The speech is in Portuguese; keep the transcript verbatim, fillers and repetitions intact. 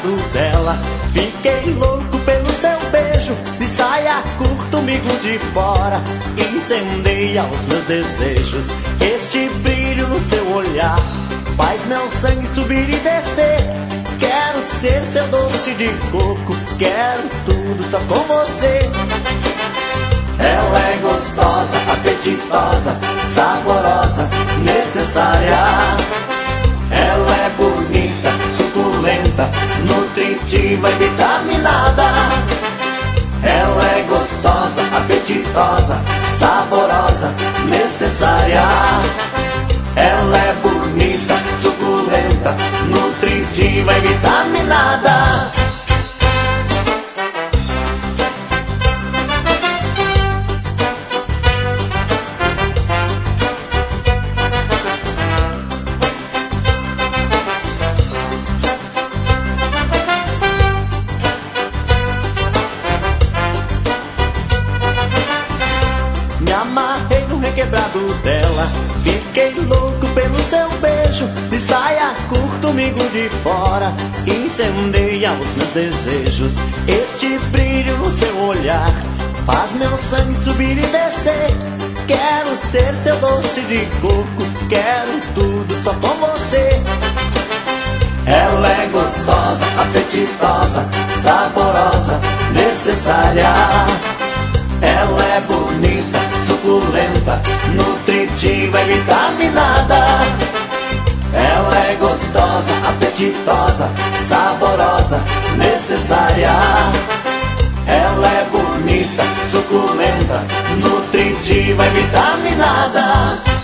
requebrado dela. Fiquei louco pelo seu beijo, de saia curta, umbigo de fora, incendeia os meus desejos. Este brilho no seu olhar faz meu sangue subir e descer. Quero ser seu doce de coco, quero tudo só com você. Ela é gostosa, apetitosa, saborosa, necessária. Ela é bonita, suculenta, nutritiva e vitaminada. Ela é gostosa, apetitosa, saborosa, necessária. Ela é bonita, suculenta, nutritiva e vitaminada. Me amarrei no requebrado dela, fiquei louco pelo seu beijo, de saia curta, umbigo de fora, incendeia os meus desejos. Este brilho no seu olhar faz meu sangue subir e descer. Quero ser seu doce de coco, quero tudo só com você. Ela é gostosa, apetitosa, saborosa, necessária. Ela é bonita, suculenta, nutritiva e vitaminada. Ela é gostosa, apetitosa, saborosa, necessária. Ela é bonita, suculenta, nutritiva e vitaminada.